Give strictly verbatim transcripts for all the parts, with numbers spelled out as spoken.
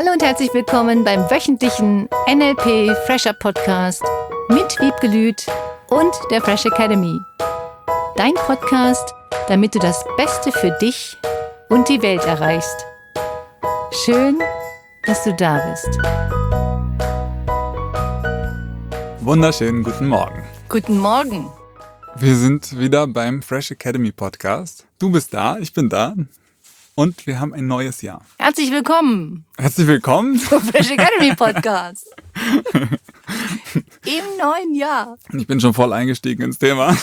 Hallo und herzlich willkommen beim wöchentlichen N L P Fresher Podcast mit Wiebke Lüth und der Fresh Academy. Dein Podcast, damit du das Beste für dich und die Welt erreichst. Schön, dass du da bist. Wunderschönen guten Morgen. Guten Morgen. Wir sind wieder beim Fresh Academy Podcast. Du bist da, ich bin da und wir haben ein neues Jahr. Herzlich willkommen Herzlich willkommen zum Fresh Academy Podcast. Im neuen Jahr. Ich bin schon voll eingestiegen ins Thema.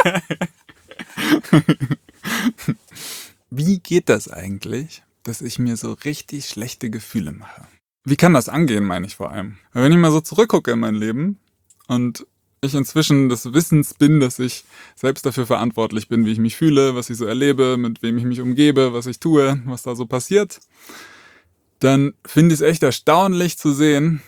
Wie geht das eigentlich, dass ich mir so richtig schlechte Gefühle mache? Wie kann das angehen, meine ich vor allem? Weil wenn ich mal so zurückgucke in mein Leben und ich inzwischen des Wissens bin, dass ich selbst dafür verantwortlich bin, wie ich mich fühle, was ich so erlebe, mit wem ich mich umgebe, was ich tue, was da so passiert, dann finde ich es echt erstaunlich zu sehen,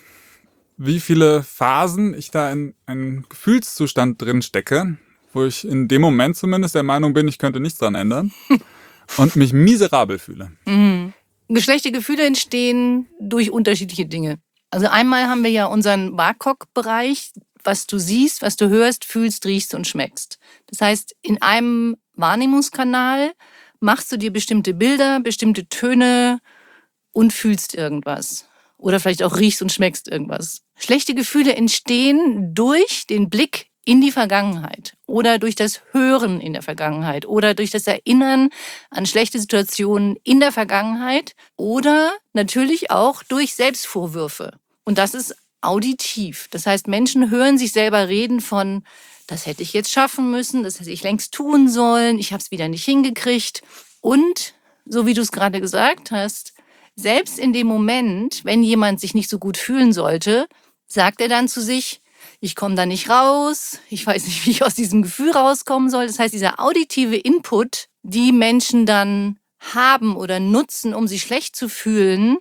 wie viele Phasen ich da in einen Gefühlszustand drin stecke, wo ich in dem Moment zumindest der Meinung bin, ich könnte nichts dran ändern und mich miserabel fühle. Mhm. Schlechte Gefühle entstehen durch unterschiedliche Dinge. Also einmal haben wir ja unseren W A C O G-Bereich, was du siehst, was du hörst, fühlst, riechst und schmeckst. Das heißt, in einem Wahrnehmungskanal machst du dir bestimmte Bilder, bestimmte Töne und fühlst irgendwas. Oder vielleicht auch riechst und schmeckst irgendwas. Schlechte Gefühle entstehen durch den Blick in die Vergangenheit oder durch das Hören in der Vergangenheit oder durch das Erinnern an schlechte Situationen in der Vergangenheit oder natürlich auch durch Selbstvorwürfe. Und das ist auditiv. Das heißt, Menschen hören sich selber reden von, das hätte ich jetzt schaffen müssen, das hätte ich längst tun sollen, ich habe es wieder nicht hingekriegt. Und, so wie du es gerade gesagt hast, selbst in dem Moment, wenn jemand sich nicht so gut fühlen sollte, sagt er dann zu sich, ich komme da nicht raus, ich weiß nicht, wie ich aus diesem Gefühl rauskommen soll. Das heißt, dieser auditive Input, die Menschen dann haben oder nutzen, um sich schlecht zu fühlen,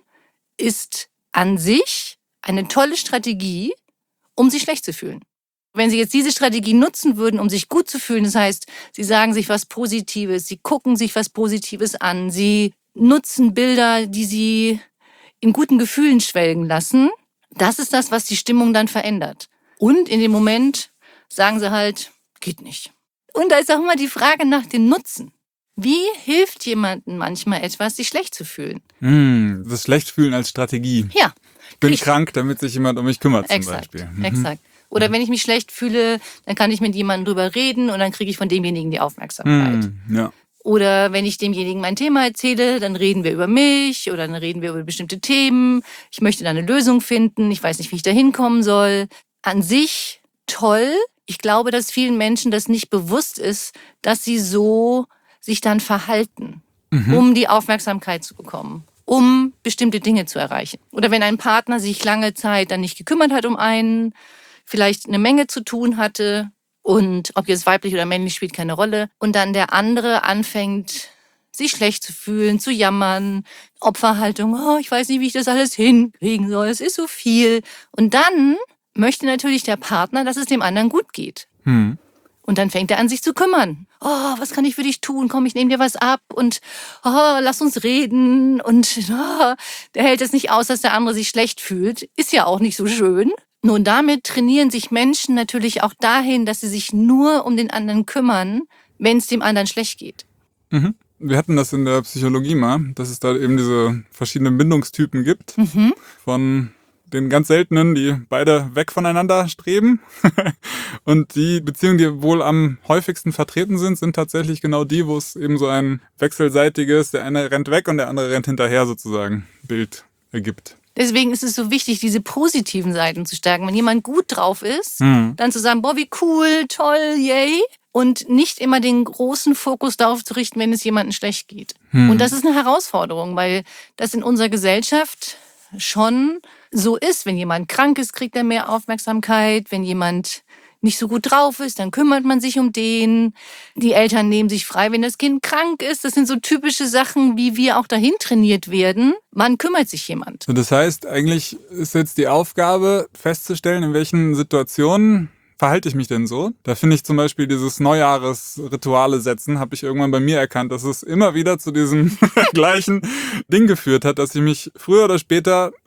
ist an sich eine tolle Strategie, um sich schlecht zu fühlen. Wenn Sie jetzt diese Strategie nutzen würden, um sich gut zu fühlen, das heißt, Sie sagen sich was Positives, Sie gucken sich was Positives an, Sie nutzen Bilder, die Sie in guten Gefühlen schwelgen lassen, das ist das, was die Stimmung dann verändert. Und in dem Moment sagen Sie halt, geht nicht. Und da ist auch immer die Frage nach dem Nutzen. Wie hilft jemandem manchmal etwas, sich schlecht zu fühlen? Mm, das Schlechtfühlen als Strategie. Ja. Ich bin Ich, krank, damit sich jemand um mich kümmert zum exakt, Beispiel. Mhm. Exakt. Oder wenn ich mich schlecht fühle, dann kann ich mit jemandem drüber reden und dann kriege ich von demjenigen die Aufmerksamkeit. Mm, ja. Oder wenn ich demjenigen mein Thema erzähle, dann reden wir über mich oder dann reden wir über bestimmte Themen. Ich möchte da eine Lösung finden. Ich weiß nicht, wie ich da hinkommen soll. An sich toll. Ich glaube, dass vielen Menschen das nicht bewusst ist, dass sie so sich dann verhalten, mhm. um die Aufmerksamkeit zu bekommen, um bestimmte Dinge zu erreichen. Oder wenn ein Partner sich lange Zeit dann nicht gekümmert hat um einen, vielleicht eine Menge zu tun hatte und ob jetzt weiblich oder männlich spielt keine Rolle und dann der andere anfängt, sich schlecht zu fühlen, zu jammern, Opferhaltung, oh, ich weiß nicht, wie ich das alles hinkriegen soll, es ist so viel. Und dann möchte natürlich der Partner, dass es dem anderen gut geht. Mhm. Und dann fängt er an, sich zu kümmern. Oh, was kann ich für dich tun? Komm, ich nehme dir was ab und oh, lass uns reden. Und oh, der hält es nicht aus, dass der andere sich schlecht fühlt. Ist ja auch nicht so schön. Nun, damit trainieren sich Menschen natürlich auch dahin, dass sie sich nur um den anderen kümmern, wenn es dem anderen schlecht geht. Mhm. Wir hatten das in der Psychologie mal, dass es da eben diese verschiedenen Bindungstypen gibt. Mhm. Von den ganz seltenen, die beide weg voneinander streben. Und die Beziehungen, die wohl am häufigsten vertreten sind, sind tatsächlich genau die, wo es eben so ein wechselseitiges, der eine rennt weg und der andere rennt hinterher sozusagen, Bild ergibt. Deswegen ist es so wichtig, diese positiven Seiten zu stärken. Wenn jemand gut drauf ist, mhm. dann zu sagen, boah, wie cool, toll, yay. Und nicht immer den großen Fokus darauf zu richten, wenn es jemandem schlecht geht. Mhm. Und das ist eine Herausforderung, weil das in unserer Gesellschaft schon so ist. Wenn jemand krank ist, kriegt er mehr Aufmerksamkeit. Wenn jemand nicht so gut drauf ist, dann kümmert man sich um den. Die Eltern nehmen sich frei, wenn das Kind krank ist. Das sind so typische Sachen, wie wir auch dahin trainiert werden. Man kümmert sich jemand. Und das heißt, eigentlich ist jetzt die Aufgabe, festzustellen, in welchen Situationen verhalte ich mich denn so? Da finde ich zum Beispiel dieses Neujahresrituale setzen, habe ich irgendwann bei mir erkannt, dass es immer wieder zu diesem gleichen Ding geführt hat, dass ich mich früher oder später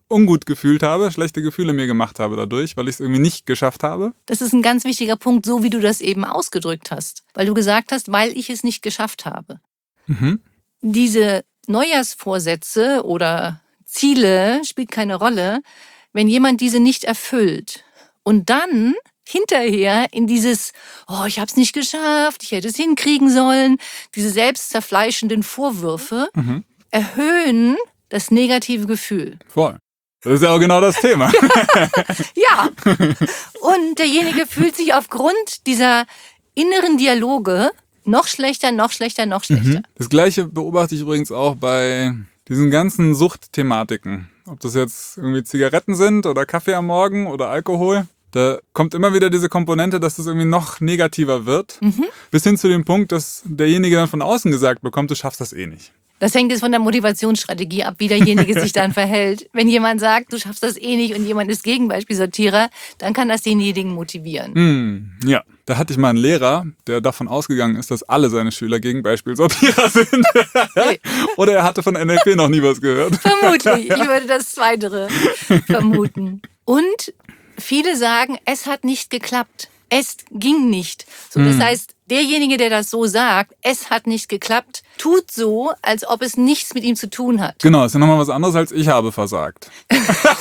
ungut gefühlt habe, schlechte Gefühle mir gemacht habe dadurch, weil ich es irgendwie nicht geschafft habe. Das ist ein ganz wichtiger Punkt, so wie du das eben ausgedrückt hast. Weil du gesagt hast, weil ich es nicht geschafft habe. Mhm. Diese Neujahrsvorsätze oder Ziele spielt keine Rolle, wenn jemand diese nicht erfüllt. Und dann hinterher in dieses, oh, ich habe es nicht geschafft, ich hätte es hinkriegen sollen, diese selbstzerfleischenden Vorwürfe Mhm. erhöhen das negative Gefühl. Voll. Das ist ja auch genau das Thema. Ja. Und derjenige fühlt sich aufgrund dieser inneren Dialoge noch schlechter, noch schlechter, noch schlechter. Mhm. Das Gleiche beobachte ich übrigens auch bei diesen ganzen Suchtthematiken. Ob das jetzt irgendwie Zigaretten sind oder Kaffee am Morgen oder Alkohol. Da kommt immer wieder diese Komponente, dass das irgendwie noch negativer wird. Mhm. Bis hin zu dem Punkt, dass derjenige dann von außen gesagt bekommt, du schaffst das eh nicht. Das hängt jetzt von der Motivationsstrategie ab, wie derjenige sich dann verhält. Wenn jemand sagt, du schaffst das eh nicht und jemand ist Gegenbeispielsortierer, dann kann das denjenigen motivieren. Hm, ja, da hatte ich mal einen Lehrer, der davon ausgegangen ist, dass alle seine Schüler Gegenbeispielsortierer sind. Okay. Oder er hatte von N L P noch nie was gehört. Vermutlich. Ich würde das Zweitere vermuten. Und viele sagen, es hat nicht geklappt. Es ging nicht. So, das heißt, derjenige, der das so sagt, es hat nicht geklappt, tut so, als ob es nichts mit ihm zu tun hat. Genau, ist ja nochmal was anderes als ich habe versagt. ich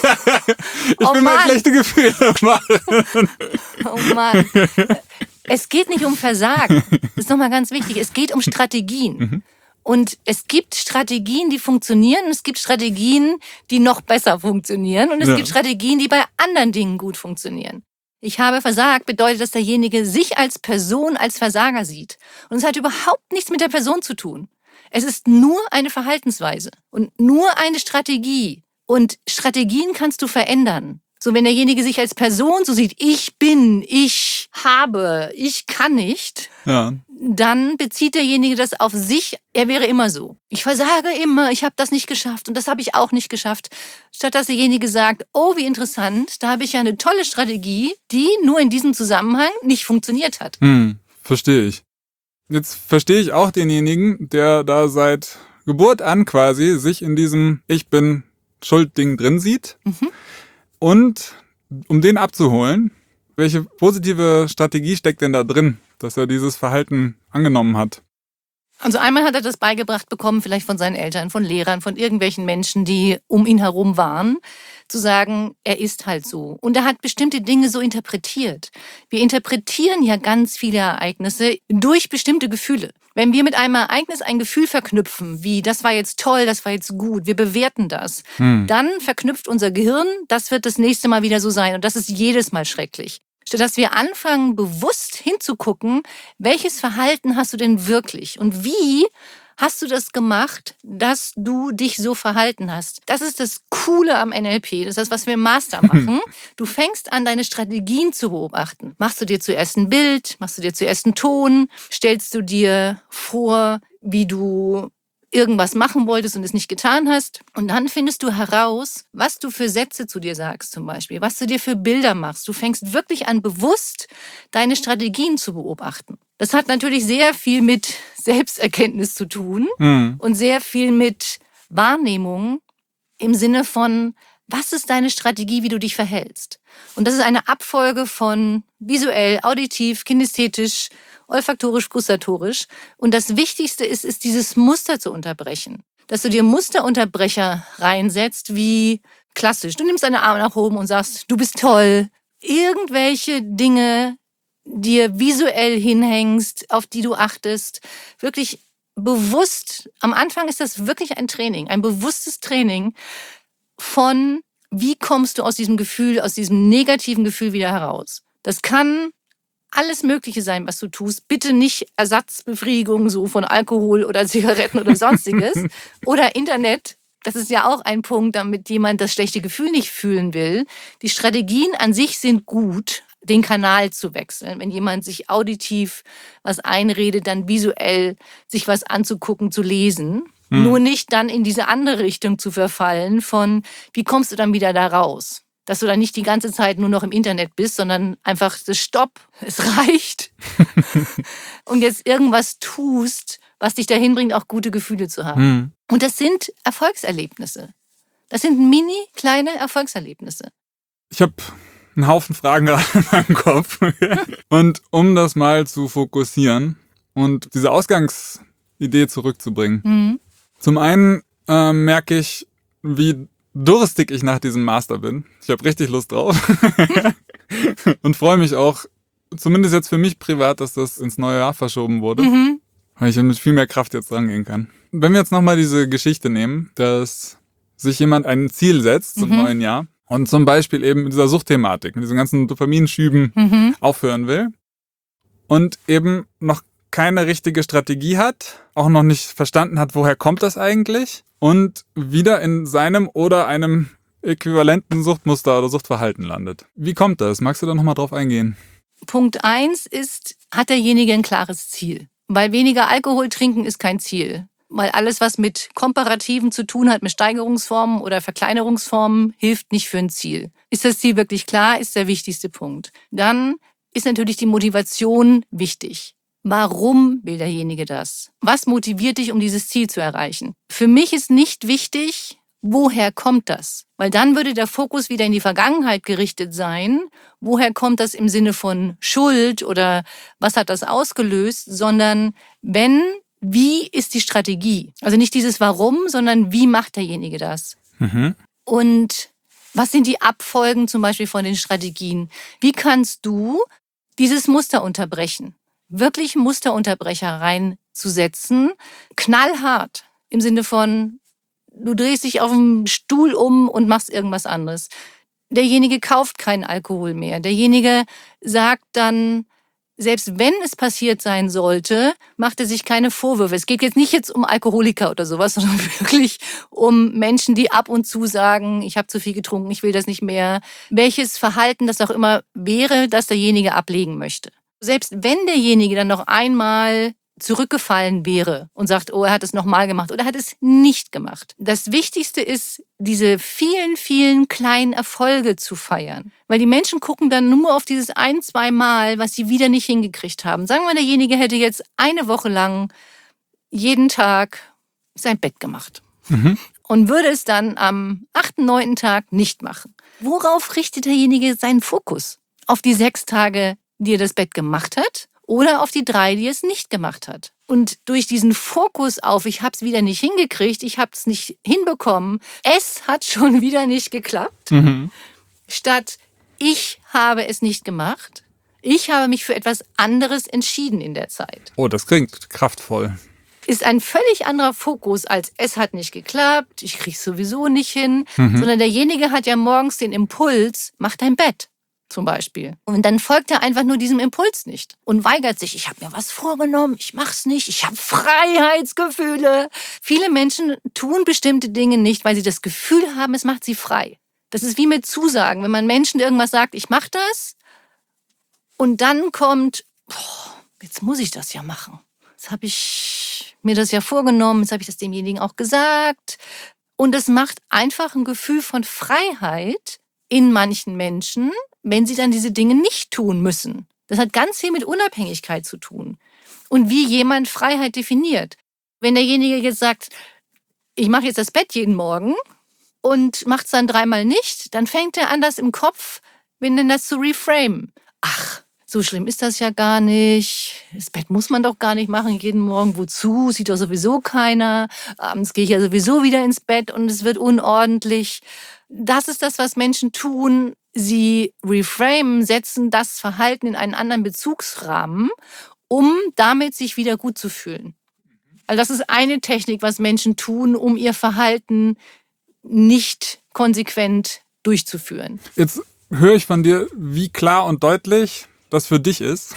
Oh will mir Mann. schlechte Gefühle machen. Oh Mann. Es geht nicht um Versagen. Das ist nochmal ganz wichtig. Es geht um Strategien. Und es gibt Strategien, die funktionieren und es gibt Strategien, die noch besser funktionieren und es Ja. gibt Strategien, die bei anderen Dingen gut funktionieren. Ich habe versagt bedeutet, dass derjenige sich als Person als Versager sieht. Und es hat überhaupt nichts mit der Person zu tun. Es ist nur eine Verhaltensweise und nur eine Strategie. Und Strategien kannst du verändern. So, wenn derjenige sich als Person so sieht, ich bin, ich habe, ich kann nicht, Ja. dann bezieht derjenige das auf sich, er wäre immer so. Ich versage immer, ich habe das nicht geschafft und das habe ich auch nicht geschafft. Statt dass derjenige sagt, oh, wie interessant, da habe ich ja eine tolle Strategie, die nur in diesem Zusammenhang nicht funktioniert hat. Hm, verstehe ich. Jetzt verstehe ich auch denjenigen, der da seit Geburt an quasi sich in diesem Ich bin Schuld-Ding drin sieht. Mhm. Und um den abzuholen, welche positive Strategie steckt denn da drin, dass er dieses Verhalten angenommen hat? Also einmal hat er das beigebracht bekommen, vielleicht von seinen Eltern, von Lehrern, von irgendwelchen Menschen, die um ihn herum waren, zu sagen, er ist halt so. Und er hat bestimmte Dinge so interpretiert. Wir interpretieren ja ganz viele Ereignisse durch bestimmte Gefühle. Wenn wir mit einem Ereignis ein Gefühl verknüpfen, wie das war jetzt toll, das war jetzt gut, wir bewerten das, Hm. dann verknüpft unser Gehirn, das wird das nächste Mal wieder so sein und das ist jedes Mal schrecklich. Statt dass wir anfangen, bewusst hinzugucken, welches Verhalten hast du denn wirklich und wie hast du das gemacht, dass du dich so verhalten hast. Das ist das Coole am N L P, das ist das, was wir im Master machen. Du fängst an, deine Strategien zu beobachten. Machst du dir zuerst ein Bild, machst du dir zuerst einen Ton, stellst du dir vor, wie du irgendwas machen wolltest und es nicht getan hast. Und dann findest du heraus, was du für Sätze zu dir sagst zum Beispiel, was du dir für Bilder machst. Du fängst wirklich an, bewusst deine Strategien zu beobachten. Das hat natürlich sehr viel mit Selbsterkenntnis zu tun Hm. und sehr viel mit Wahrnehmung im Sinne von, was ist deine Strategie, wie du dich verhältst? Und das ist eine Abfolge von visuell, auditiv, kinästhetisch, olfaktorisch, gustatorisch. Und das Wichtigste ist, ist dieses Muster zu unterbrechen. Dass du dir Musterunterbrecher reinsetzt, wie klassisch. Du nimmst deine Arme nach oben und sagst, du bist toll. Irgendwelche Dinge dir visuell hinhängst, auf die du achtest. Wirklich bewusst, am Anfang ist das wirklich ein Training, ein bewusstes Training von, wie kommst du aus diesem Gefühl, aus diesem negativen Gefühl wieder heraus. Das kann alles Mögliche sein, was du tust. Bitte nicht Ersatzbefriedigung so von Alkohol oder Zigaretten oder sonstiges. Oder Internet. Das ist ja auch ein Punkt, damit jemand das schlechte Gefühl nicht fühlen will. Die Strategien an sich sind gut, den Kanal zu wechseln. Wenn jemand sich auditiv was einredet, dann visuell sich was anzugucken, zu lesen. Hm. Nur nicht dann in diese andere Richtung zu verfallen von, wie kommst du dann wieder da raus? Dass du dann nicht die ganze Zeit nur noch im Internet bist, sondern einfach das Stopp, es reicht. Und jetzt irgendwas tust, was dich dahin bringt, auch gute Gefühle zu haben. Hm. Und das sind Erfolgserlebnisse. Das sind mini kleine Erfolgserlebnisse. Ich habe einen Haufen Fragen gerade in meinem Kopf. Und um das mal zu fokussieren und diese Ausgangsidee zurückzubringen. Mhm. Zum einen äh, merke ich, wie durstig ich nach diesem Master bin. Ich habe richtig Lust drauf. Und freue mich auch, zumindest jetzt für mich privat, dass das ins neue Jahr verschoben wurde. Mhm. Weil ich mit viel mehr Kraft jetzt rangehen kann. Wenn wir jetzt nochmal diese Geschichte nehmen, dass sich jemand ein Ziel setzt zum Mhm. neuen Jahr und zum Beispiel eben mit dieser Suchtthematik, mit diesen ganzen Dopaminschüben Mhm. aufhören will und eben noch keine richtige Strategie hat, auch noch nicht verstanden hat, woher kommt das eigentlich und wieder in seinem oder einem äquivalenten Suchtmuster oder Suchtverhalten landet. Wie kommt das? Magst du da nochmal drauf eingehen? Punkt eins ist, hat derjenige ein klares Ziel? Weil weniger Alkohol trinken ist kein Ziel. Weil alles, was mit Komparativen zu tun hat, mit Steigerungsformen oder Verkleinerungsformen, hilft nicht für ein Ziel. Ist das Ziel wirklich klar, ist der wichtigste Punkt. Dann ist natürlich die Motivation wichtig. Warum will derjenige das? Was motiviert dich, um dieses Ziel zu erreichen? Für mich ist nicht wichtig, woher kommt das? Weil dann würde der Fokus wieder in die Vergangenheit gerichtet sein. Woher kommt das im Sinne von Schuld oder was hat das ausgelöst? Sondern wenn, wie ist die Strategie? Also nicht dieses Warum, sondern wie macht derjenige das? Mhm. Und was sind die Abfolgen zum Beispiel von den Strategien? Wie kannst du dieses Muster unterbrechen? Wirklich Musterunterbrecher reinzusetzen, knallhart im Sinne von, du drehst dich auf dem Stuhl um und machst irgendwas anderes. Derjenige kauft keinen Alkohol mehr. Derjenige sagt dann, selbst wenn es passiert sein sollte, macht er sich keine Vorwürfe. Es geht jetzt nicht jetzt um Alkoholiker oder sowas, sondern wirklich um Menschen, die ab und zu sagen, ich habe zu viel getrunken, ich will das nicht mehr. Welches Verhalten das auch immer wäre, das derjenige ablegen möchte. Selbst wenn derjenige dann noch einmal zurückgefallen wäre und sagt, oh, er hat es nochmal gemacht oder hat es nicht gemacht. Das Wichtigste ist, diese vielen, vielen kleinen Erfolge zu feiern. Weil die Menschen gucken dann nur auf dieses ein, zwei Mal, was sie wieder nicht hingekriegt haben. Sagen wir, derjenige hätte jetzt eine Woche lang jeden Tag sein Bett gemacht. Mhm. Und würde es dann am achten, neunten Tag nicht machen. Worauf richtet derjenige seinen Fokus? Auf die sechs Tage, die er das Bett gemacht hat? Oder auf die drei, die es nicht gemacht hat. Und durch diesen Fokus auf, ich habe es wieder nicht hingekriegt, ich habe es nicht hinbekommen, es hat schon wieder nicht geklappt, Mhm. statt ich habe es nicht gemacht, ich habe mich für etwas anderes entschieden in der Zeit. Oh, das klingt kraftvoll. Ist ein völlig anderer Fokus als es hat nicht geklappt, ich kriege es sowieso nicht hin, Mhm. sondern derjenige hat ja morgens den Impuls, mach dein Bett. Zum Beispiel. Und dann folgt er einfach nur diesem Impuls nicht und weigert sich. Ich habe mir was vorgenommen, ich mach's nicht, ich habe Freiheitsgefühle. Viele Menschen tun bestimmte Dinge nicht, weil sie das Gefühl haben, es macht sie frei. Das ist wie mit Zusagen. Wenn man Menschen irgendwas sagt, ich mach das und dann kommt, boah, jetzt muss ich das ja machen. Jetzt habe ich mir das ja vorgenommen, jetzt habe ich das demjenigen auch gesagt. Und es macht einfach ein Gefühl von Freiheit in manchen Menschen, wenn sie dann diese Dinge nicht tun müssen. Das hat ganz viel mit Unabhängigkeit zu tun. Und wie jemand Freiheit definiert. Wenn derjenige jetzt sagt, ich mache jetzt das Bett jeden Morgen und macht es dann dreimal nicht, dann fängt er an, das im Kopf, wenn denn das zu reframen. Ach, so schlimm ist das ja gar nicht. Das Bett muss man doch gar nicht machen jeden Morgen. Wozu? Sieht doch sowieso keiner. Abends gehe ich ja sowieso wieder ins Bett und es wird unordentlich. Das ist das, was Menschen tun. Sie reframen, setzen das Verhalten in einen anderen Bezugsrahmen, um damit sich wieder gut zu fühlen. Also das ist eine Technik, was Menschen tun, um ihr Verhalten nicht konsequent durchzuführen. Jetzt höre ich von dir, wie klar und deutlich das für dich ist.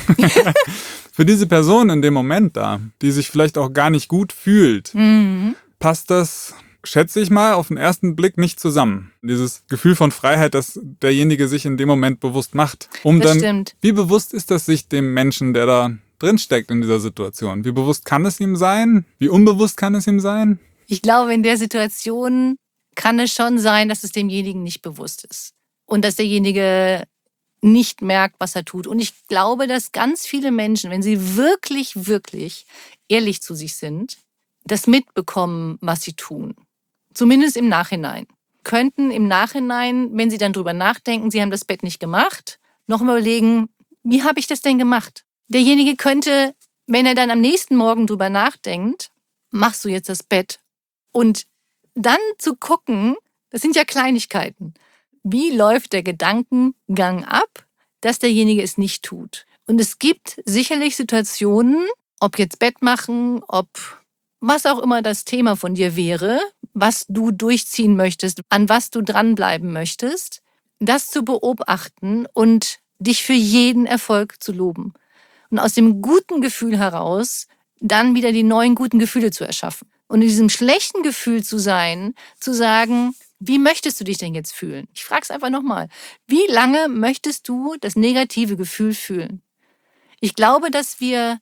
Für diese Person in dem Moment da, die sich vielleicht auch gar nicht gut fühlt, Mhm. passt das, schätze ich mal, auf den ersten Blick nicht zusammen. Dieses Gefühl von Freiheit, das derjenige sich in dem Moment bewusst macht. Um Das dann, stimmt. Wie bewusst ist das sich dem Menschen, der da drinsteckt in dieser Situation? Wie bewusst kann es ihm sein? Wie unbewusst kann es ihm sein? Ich glaube, in der Situation kann es schon sein, dass es demjenigen nicht bewusst ist. Und dass derjenige nicht merkt, was er tut. Und ich glaube, dass ganz viele Menschen, wenn sie wirklich, wirklich ehrlich zu sich sind, das mitbekommen, was sie tun. Zumindest im Nachhinein. könnten im Nachhinein, wenn sie dann drüber nachdenken, sie haben das Bett nicht gemacht, noch mal überlegen, wie habe ich das denn gemacht? Derjenige könnte, wenn er dann am nächsten Morgen drüber nachdenkt, machst du jetzt das Bett? Und dann zu gucken, das sind ja Kleinigkeiten, wie läuft der Gedankengang ab, dass derjenige es nicht tut. Und es gibt sicherlich Situationen, ob jetzt Bett machen, ob was auch immer das Thema von dir wäre, was du durchziehen möchtest, an was du dranbleiben möchtest, das zu beobachten und dich für jeden Erfolg zu loben. Und aus dem guten Gefühl heraus dann wieder die neuen guten Gefühle zu erschaffen. Und in diesem schlechten Gefühl zu sein, zu sagen, wie möchtest du dich denn jetzt fühlen? Ich frage es einfach nochmal. Wie lange möchtest du das negative Gefühl fühlen? Ich glaube, dass wir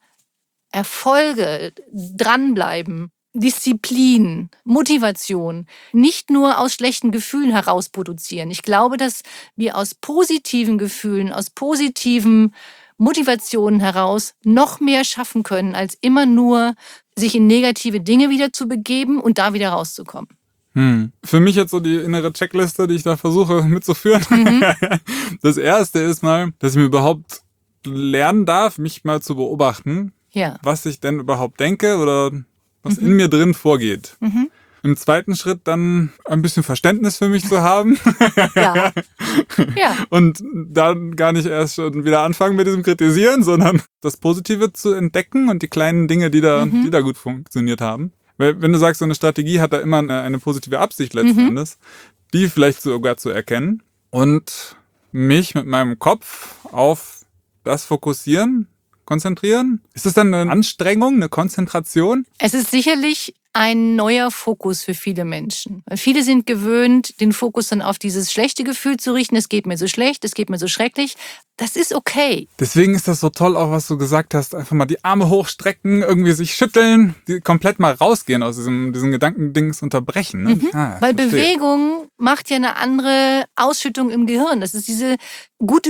Erfolge, dranbleiben, Disziplin, Motivation nicht nur aus schlechten Gefühlen heraus produzieren. Ich glaube, dass wir aus positiven Gefühlen, aus positiven Motivationen heraus noch mehr schaffen können, als immer nur sich in negative Dinge wieder zu begeben und da wieder rauszukommen. Hm. Für mich jetzt so die innere Checkliste, die ich da versuche mitzuführen. Mhm. Das erste ist mal, dass ich mir überhaupt lernen darf, mich mal zu beobachten, ja. was ich denn überhaupt denke oder was mhm. in mir drin vorgeht. Mhm. Im zweiten Schritt dann ein bisschen Verständnis für mich zu haben. Ja. Ja. Und dann gar nicht erst schon wieder anfangen mit diesem Kritisieren, sondern das Positive zu entdecken und die kleinen Dinge, die da, mhm. die da gut funktioniert haben. Weil wenn du sagst, so eine Strategie hat da immer eine, eine positive Absicht letzten mhm. Endes, die vielleicht sogar zu erkennen und mich mit meinem Kopf auf das fokussieren, konzentrieren. Ist das dann eine Anstrengung, eine Konzentration? Es ist sicherlich ein neuer Fokus für viele Menschen. Viele sind gewöhnt, den Fokus dann auf dieses schlechte Gefühl zu richten. Es geht mir so schlecht, es geht mir so schrecklich. Das ist okay. Deswegen ist das so toll, auch was du gesagt hast. Einfach mal die Arme hochstrecken, irgendwie sich schütteln, die komplett mal rausgehen aus diesem, diesem Gedankendings unterbrechen. Ne? Mhm. Ah, Weil verstehe. Bewegung macht ja eine andere Ausschüttung im Gehirn. Das ist diese gute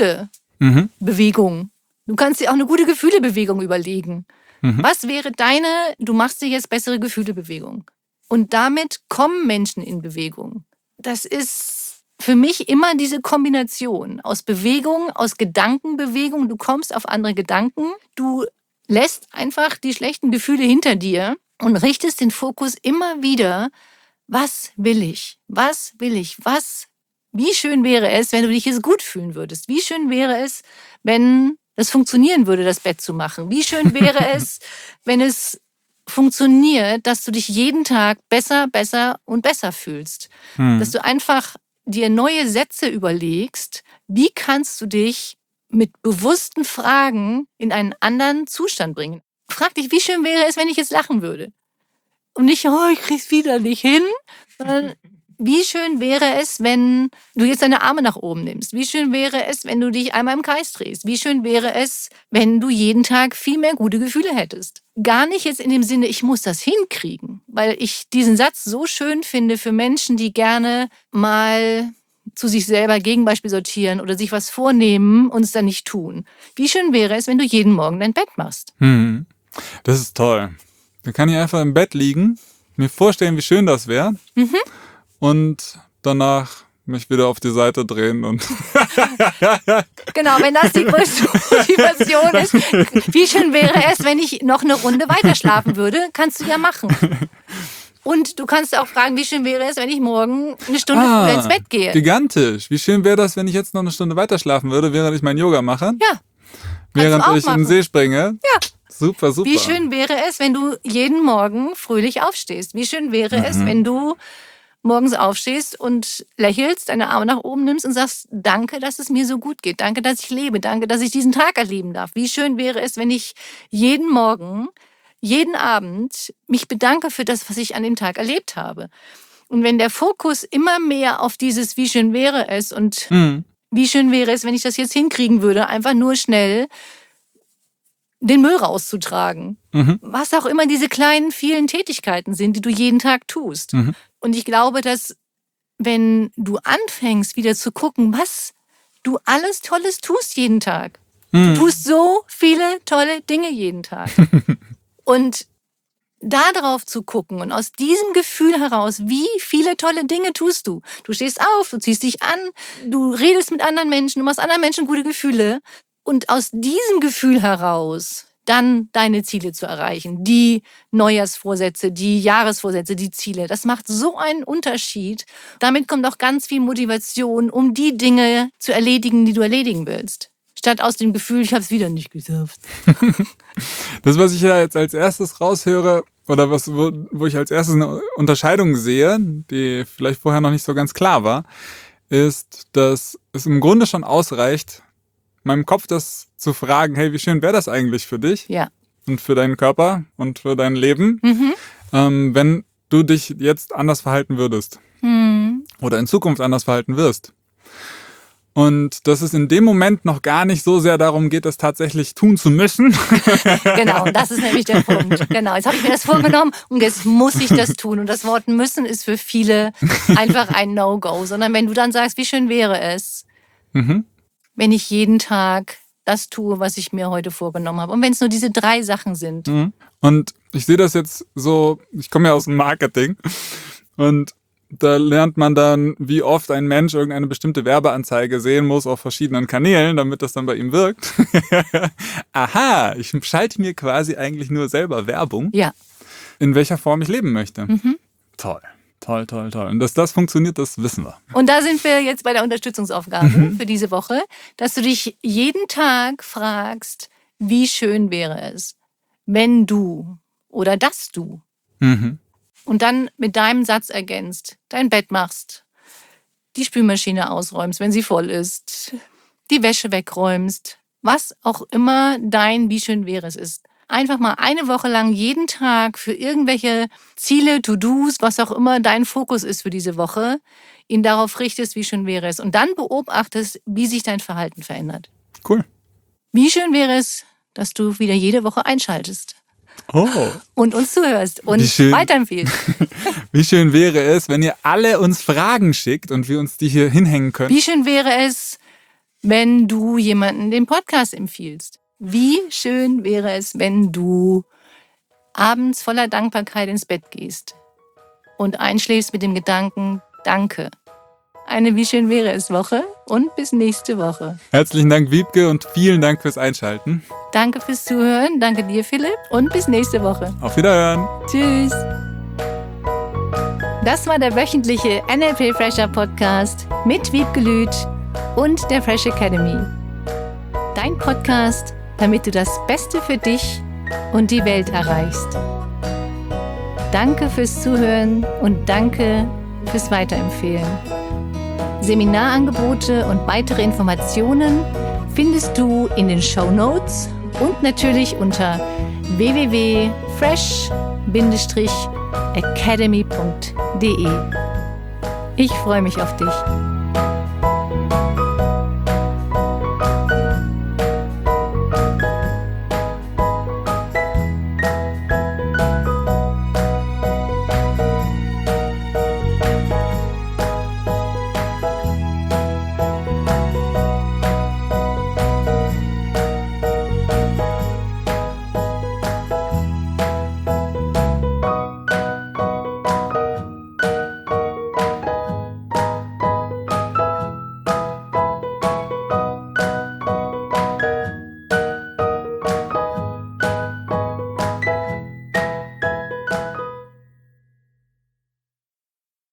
Gefühle-Bewegung. Mhm. Du kannst dir auch eine gute Gefühle-Bewegung überlegen. Mhm. Was wäre deine, du machst dir jetzt bessere Gefühle-Bewegung? Und damit kommen Menschen in Bewegung. Das ist für mich immer diese Kombination aus Bewegung, aus Gedankenbewegung. Du kommst auf andere Gedanken. Du lässt einfach die schlechten Gefühle hinter dir und richtest den Fokus immer wieder, was will ich? Was will ich? Was? Wie schön wäre es, wenn du dich jetzt gut fühlen würdest? Wie schön wäre es, wenn das funktionieren würde, das Bett zu machen? Wie schön wäre es, wenn es funktioniert, dass du dich jeden Tag besser, besser und besser fühlst? Hm. Dass du einfach dir neue Sätze überlegst, wie kannst du dich mit bewussten Fragen in einen anderen Zustand bringen? Frag dich, wie schön wäre es, wenn ich jetzt lachen würde? Und nicht, oh, ich krieg's wieder nicht hin, sondern wie schön wäre es, wenn du jetzt deine Arme nach oben nimmst? Wie schön wäre es, wenn du dich einmal im Kreis drehst? Wie schön wäre es, wenn du jeden Tag viel mehr gute Gefühle hättest? Gar nicht jetzt in dem Sinne, ich muss das hinkriegen, weil ich diesen Satz so schön finde für Menschen, die gerne mal zu sich selber Gegenbeispiel sortieren oder sich was vornehmen und es dann nicht tun. Wie schön wäre es, wenn du jeden Morgen dein Bett machst? Hm. Das ist toll. Dann kann ich einfach im Bett liegen, mir vorstellen, wie schön das wäre. Mhm. Und danach mich wieder auf die Seite drehen und genau, wenn das die größte Motivation ist. Wie schön wäre es, wenn ich noch eine Runde weiter schlafen würde? Kannst du ja machen. Und du kannst auch fragen, wie schön wäre es, wenn ich morgen eine Stunde ah, früher ins Bett gehe? Gigantisch. Wie schön wäre das, wenn ich jetzt noch eine Stunde weiter schlafen würde, während ich mein Yoga mache? Ja. Während ich machen. in den See springe? Ja. Super, super. Wie schön wäre es, wenn du jeden Morgen fröhlich aufstehst? Wie schön wäre mhm. es, wenn du morgens aufstehst und lächelst, deine Arme nach oben nimmst und sagst, danke, dass es mir so gut geht. Danke, dass ich lebe. Danke, dass ich diesen Tag erleben darf. Wie schön wäre es, wenn ich jeden Morgen, jeden Abend mich bedanke für das, was ich an dem Tag erlebt habe. Und wenn der Fokus immer mehr auf dieses, wie schön wäre es und mhm. wie schön wäre es, wenn ich das jetzt hinkriegen würde, einfach nur schnell den Müll rauszutragen. Mhm. Was auch immer diese kleinen, vielen Tätigkeiten sind, die du jeden Tag tust. Mhm. Und ich glaube, dass wenn du anfängst, wieder zu gucken, was du alles Tolles tust jeden Tag. Mhm. Du tust so viele tolle Dinge jeden Tag. Und da drauf zu gucken und aus diesem Gefühl heraus, wie viele tolle Dinge tust du. Du stehst auf, du ziehst dich an, du redest mit anderen Menschen, du machst anderen Menschen gute Gefühle. Und aus diesem Gefühl heraus dann deine Ziele zu erreichen, die Neujahrsvorsätze, die Jahresvorsätze, die Ziele. Das macht so einen Unterschied. Damit kommt auch ganz viel Motivation, um die Dinge zu erledigen, die du erledigen willst. Statt aus dem Gefühl, ich habe es wieder nicht geschafft. Das, was ich ja jetzt als erstes raushöre, oder was, wo, wo ich als erstes eine Unterscheidung sehe, die vielleicht vorher noch nicht so ganz klar war, ist, dass es im Grunde schon ausreicht, meinem Kopf das zu fragen, hey, wie schön wäre das eigentlich für dich? Ja. Und für deinen Körper und für dein Leben, Mhm. ähm, wenn du dich jetzt anders verhalten würdest. Mhm. Oder in Zukunft anders verhalten wirst. Und dass es in dem Moment noch gar nicht so sehr darum geht, das tatsächlich tun zu müssen. Genau, das ist nämlich der Punkt. Genau, jetzt habe ich mir das vorgenommen und jetzt muss ich das tun. Und das Wort müssen ist für viele einfach ein No-Go. Sondern wenn du dann sagst, wie schön wäre es, Mhm. wenn ich jeden Tag das tue, was ich mir heute vorgenommen habe. Und wenn es nur diese drei Sachen sind. Mhm. Und ich sehe das jetzt so, ich komme ja aus dem Marketing und da lernt man dann, wie oft ein Mensch irgendeine bestimmte Werbeanzeige sehen muss auf verschiedenen Kanälen, damit das dann bei ihm wirkt. Aha, ich schalte mir quasi eigentlich nur selber Werbung, Ja. in welcher Form ich leben möchte. Mhm. Toll, toll, toll, toll. Und dass das funktioniert, das wissen wir. Und da sind wir jetzt bei der Unterstützungsaufgabe für diese Woche, dass du dich jeden Tag fragst, wie schön wäre es, wenn du oder dass du Mhm. und dann mit deinem Satz ergänzt, dein Bett machst, die Spülmaschine ausräumst, wenn sie voll ist, die Wäsche wegräumst, was auch immer dein wie schön wäre es ist. Einfach mal eine Woche lang jeden Tag für irgendwelche Ziele, To-Dos, was auch immer dein Fokus ist für diese Woche, ihn darauf richtest, wie schön wäre es. Und dann beobachtest, wie sich dein Verhalten verändert. Cool. Wie schön wäre es, dass du wieder jede Woche einschaltest Oh. und uns zuhörst und Wie schön. weiterempfiehlst. Wie schön wäre es, wenn ihr alle uns Fragen schickt und wir uns die hier hinhängen können. Wie schön wäre es, wenn du jemanden den Podcast empfiehlst? Wie schön wäre es, wenn du abends voller Dankbarkeit ins Bett gehst und einschläfst mit dem Gedanken, danke. Eine Wie schön wäre es Woche und bis nächste Woche. Herzlichen Dank, Wiebke, und vielen Dank fürs Einschalten. Danke fürs Zuhören, danke dir, Philipp, und bis nächste Woche. Auf Wiederhören. Tschüss. Das war der wöchentliche N L P Fresher Podcast mit Wiebke Lüth und der Fresh Academy. Dein Podcast, damit du das Beste für dich und die Welt erreichst. Danke fürs Zuhören und danke fürs Weiterempfehlen. Seminarangebote und weitere Informationen findest du in den Shownotes und natürlich unter w w w punkt fresh academy punkt d e. Ich freue mich auf dich.